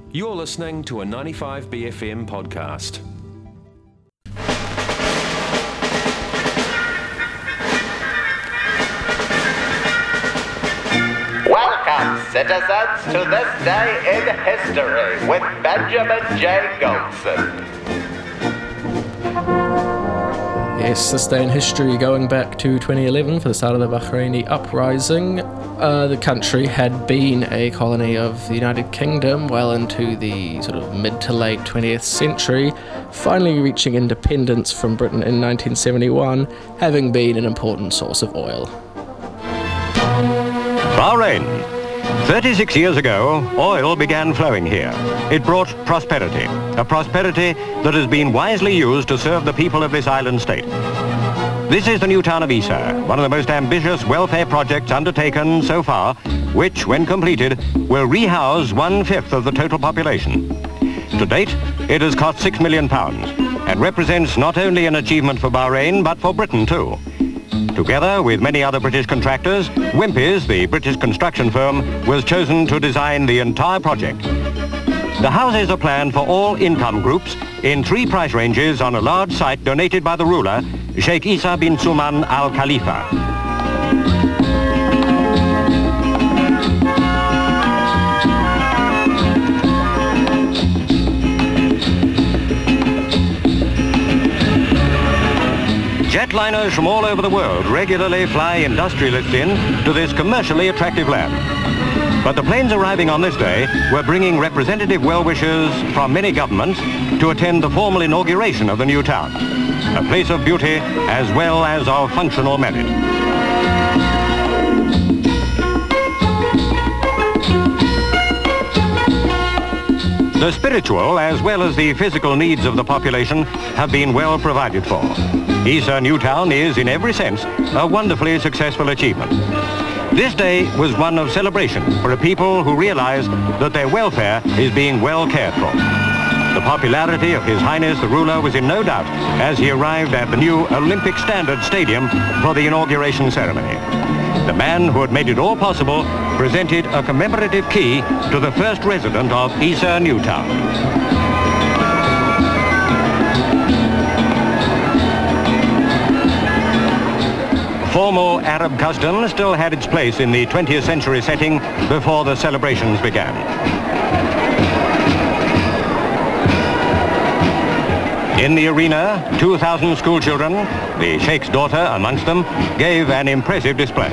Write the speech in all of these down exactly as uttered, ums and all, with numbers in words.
You're listening to a ninety-five B F M podcast. Welcome, citizens, to this day in history with Benjamin J. Goldson. Yes, this day in history going back to twenty eleven for the start of the Bahraini uprising. Uh, the country had been a colony of the United Kingdom well into the sort of mid to late twentieth century, finally reaching independence from Britain in nineteen seventy-one, having been an important source of oil. Bahrain. thirty-six years ago, oil began flowing here. It brought prosperity, a prosperity that has been wisely used to serve the people of this island state. This is the new town of Isa, one of the most ambitious welfare projects undertaken so far, which, when completed, will rehouse one-fifth of the total population. To date, it has cost six million pounds and represents not only an achievement for Bahrain, but for Britain too. Together with many other British contractors, Wimpey's, the British construction firm, was chosen to design the entire project. The houses are planned for all income groups in three price ranges on a large site donated by the ruler, Sheikh Isa bin Salman Al Khalifa. Jetliners from all over the world regularly fly industrialists in to this commercially attractive land. But the planes arriving on this day were bringing representative well-wishers from many governments to attend the formal inauguration of the new town, a place of beauty as well as of functional merit. The spiritual as well as the physical needs of the population have been well provided for. Isa New Town is, in every sense, a wonderfully successful achievement. This day was one of celebration for a people who realize that their welfare is being well cared for. The popularity of His Highness the ruler was in no doubt as he arrived at the new Olympic Standard Stadium for the inauguration ceremony. The man who had made it all possible presented a commemorative key to the first resident of Isa New Town. Formal Arab custom still had its place in the twentieth century setting before the celebrations began. In the arena, two thousand schoolchildren, the Sheikh's daughter amongst them, gave an impressive display.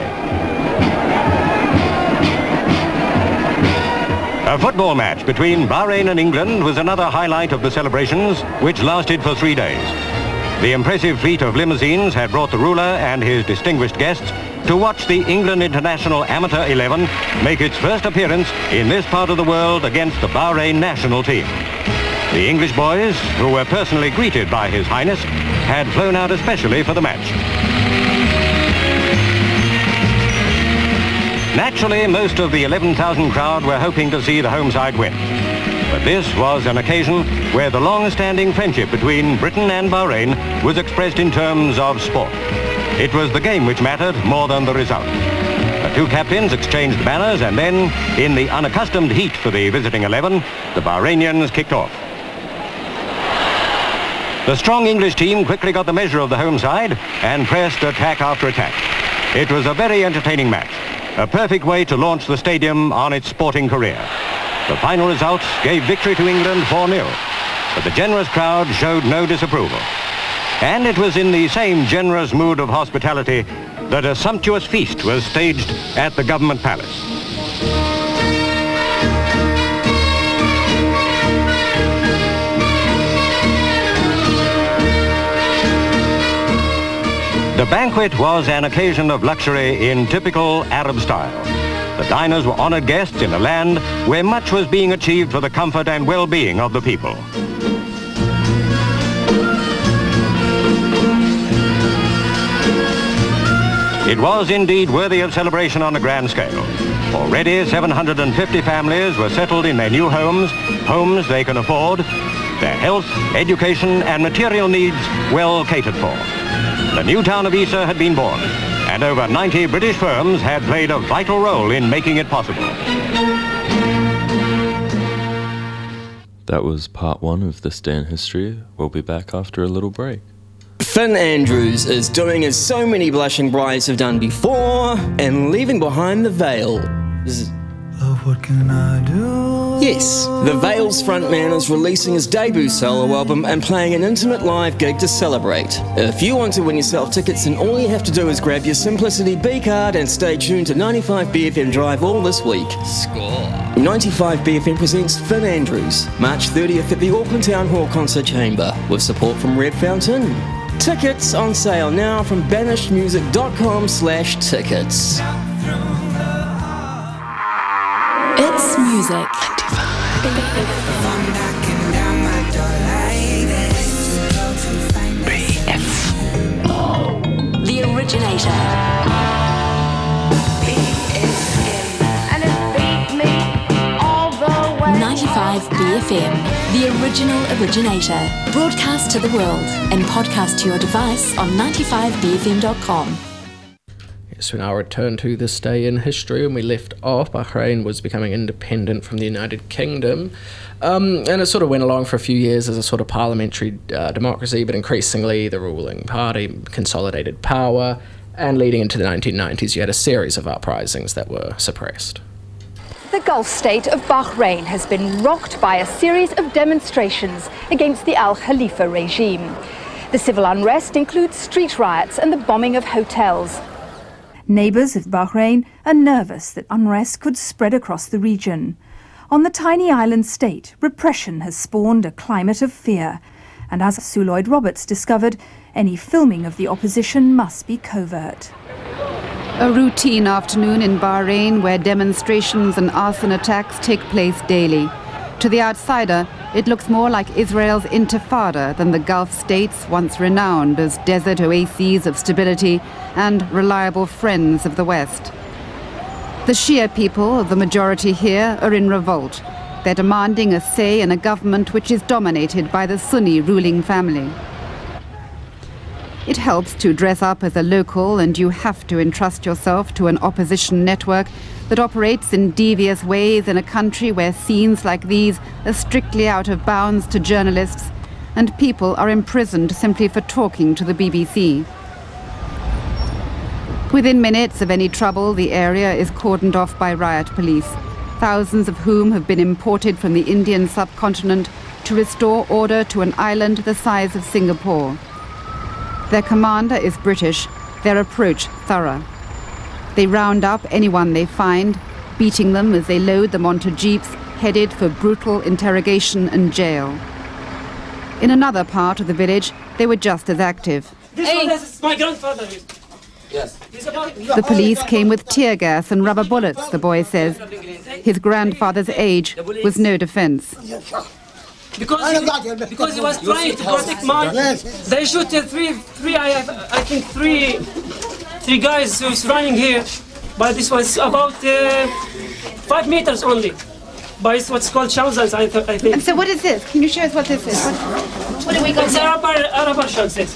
A football match between Bahrain and England was another highlight of the celebrations, which lasted for three days. The impressive fleet of limousines had brought the ruler and his distinguished guests to watch the England International Amateur eleven make its first appearance in this part of the world against the Bahrain national team. The English boys, who were personally greeted by His Highness, had flown out especially for the match. Naturally, most of the eleven thousand crowd were hoping to see the home side win. But this was an occasion where the long-standing friendship between Britain and Bahrain was expressed in terms of sport. It was the game which mattered more than the result. The two captains exchanged banners, and then, in the unaccustomed heat for the visiting eleven, the Bahrainians kicked off. The strong English team quickly got the measure of the home side and pressed attack after attack. It was a very entertaining match, a perfect way to launch the stadium on its sporting career. The final result gave victory to England four nil, but the generous crowd showed no disapproval. And it was in the same generous mood of hospitality that a sumptuous feast was staged at the government palace. The banquet was an occasion of luxury in typical Arab style. The diners were honored guests in a land where much was being achieved for the comfort and well-being of the people. It was indeed worthy of celebration on a grand scale. Already seven hundred fifty families were settled in their new homes, homes they can afford, their health, education and material needs well catered for. The new town of Isa had been born, and over ninety British firms had played a vital role in making it possible. That was part one of This Day in History. We'll be back after a little break. Finn Andrews is doing as so many blushing brides have done before and leaving behind the veil. Z- Love, what can I do? Yes, The Veil's frontman is releasing his debut solo album and playing an intimate live gig to celebrate. If you want to win yourself tickets, then all you have to do is grab your Simplicity B card and stay tuned to ninety-five B F M Drive all this week. Score! ninety-five B F M presents Finn Andrews, March thirtieth at the Auckland Town Hall Concert Chamber, with support from Red Fountain. Tickets on sale now from banishedmusic.com slash tickets. It's music. The originator. And it beat me all the way. ninety-five B F M, the original originator. Broadcast to the world and podcast to your device on ninety-five B F M dot com. Yes, we now return to this day in history. When we left off, Bahrain was becoming independent from the United Kingdom. Um, and it sort of went along for a few years as a sort of parliamentary uh, democracy, but increasingly the ruling party consolidated power, and leading into the nineteen nineties you had a series of uprisings that were suppressed. The Gulf state of Bahrain has been rocked by a series of demonstrations against the Al Khalifa regime. The civil unrest includes street riots and the bombing of hotels. Neighbours of Bahrain are nervous that unrest could spread across the region. On the tiny island state, repression has spawned a climate of fear, and as Sue Lloyd-Roberts discovered, any filming of the opposition must be covert. A routine afternoon in Bahrain where demonstrations and arson attacks take place daily. To the outsider, it looks more like Israel's intifada than the Gulf states once renowned as desert oases of stability and reliable friends of the West. The Shia people, the majority here, are in revolt. They're demanding a say in a government which is dominated by the Sunni ruling family. It helps to dress up as a local, and you have to entrust yourself to an opposition network that operates in devious ways in a country where scenes like these are strictly out of bounds to journalists, and people are imprisoned simply for talking to the B B C. Within minutes of any trouble, the area is cordoned off by riot police, thousands of whom have been imported from the Indian subcontinent to restore order to an island the size of Singapore. Their commander is British, their approach thorough. They round up anyone they find, beating them as they load them onto jeeps headed for brutal interrogation and jail. In another part of the village, they were just as active. This hey. one is my grandfather. Yes. The police came with tear gas and rubber bullets, the boy says. His grandfather's age was no defense. Because he, because he was trying to protect my... They shoot uh, three, three I, I think three, three guys who's running here, but this was about uh, five meters only. By what's called Shawzans, I, th I think. And so what is this? Can you show us what this is? What, what are we going to... It's a rubber, a rubber shot, this.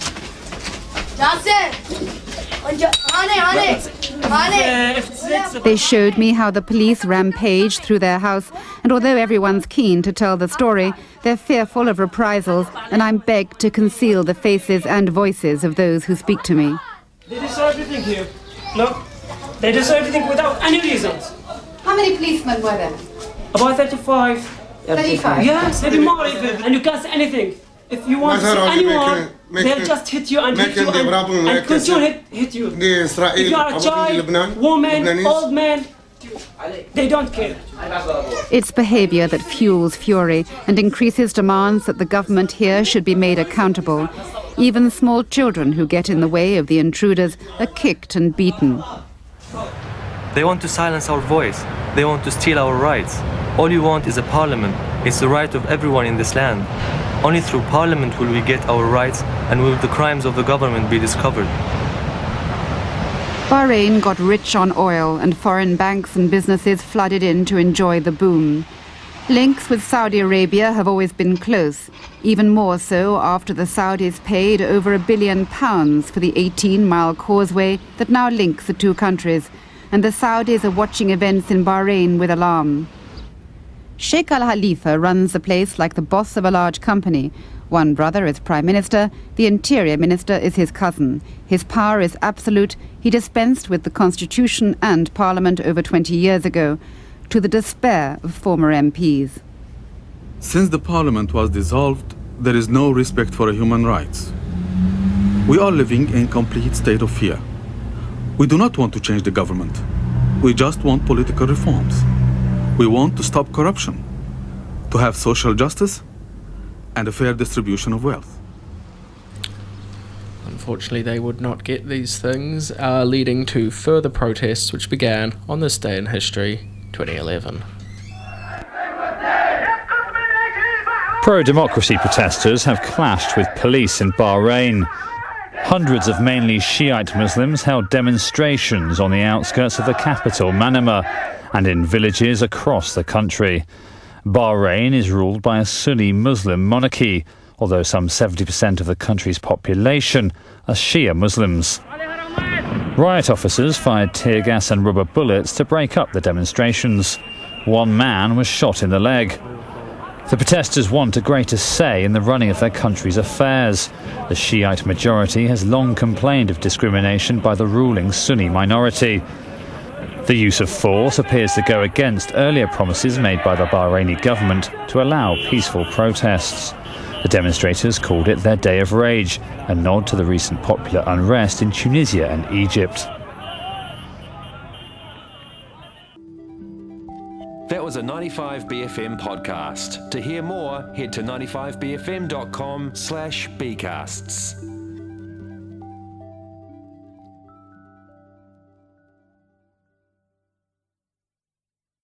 They showed me how the police rampaged through their house, and although everyone's keen to tell the story, they're fearful of reprisals, and I'm begged to conceal the faces and voices of those who speak to me. They destroy everything here. Look, they destroy everything without any reasons. How many policemen were there? About thirty-five. thirty-five? Yes, maybe more even, and you can't say anything. If you want to see anyone, they'll just hit you and hit you and, and continue hit, hit you. If you are a child, woman, old man, they don't care. It's behavior that fuels fury and increases demands that the government here should be made accountable. Even small children who get in the way of the intruders are kicked and beaten. They want to silence our voice. They want to steal our rights. All you want is a parliament. It's the right of everyone in this land. Only through parliament will we get our rights, and will the crimes of the government be discovered. Bahrain got rich on oil, and foreign banks and businesses flooded in to enjoy the boom. Links with Saudi Arabia have always been close, even more so after the Saudis paid over a billion pounds for the eighteen-mile causeway that now links the two countries, and the Saudis are watching events in Bahrain with alarm. Sheikh Al Khalifa runs the place like the boss of a large company. One brother is Prime Minister, the Interior Minister is his cousin. His power is absolute. He dispensed with the Constitution and Parliament over twenty years ago, to the despair of former M Ps. Since the Parliament was dissolved, there is no respect for human rights. We are living in complete state of fear. We do not want to change the government. We just want political reforms. We want to stop corruption, to have social justice, and a fair distribution of wealth. Unfortunately, they would not get these things, uh, leading to further protests which began on this day in history, twenty eleven. Pro-democracy protesters have clashed with police in Bahrain. Hundreds of mainly Shiite Muslims held demonstrations on the outskirts of the capital, Manama, and in villages across the country. Bahrain is ruled by a Sunni Muslim monarchy, although some seventy percent of the country's population are Shia Muslims. Riot officers fired tear gas and rubber bullets to break up the demonstrations. One man was shot in the leg. The protesters want a greater say in the running of their country's affairs. The Shiite majority has long complained of discrimination by the ruling Sunni minority. The use of force appears to go against earlier promises made by the Bahraini government to allow peaceful protests. The demonstrators called it their Day of Rage, a nod to the recent popular unrest in Tunisia and Egypt. That was a ninety-five B F M podcast. To hear more, head to ninety-five B F M dot com slash B casts.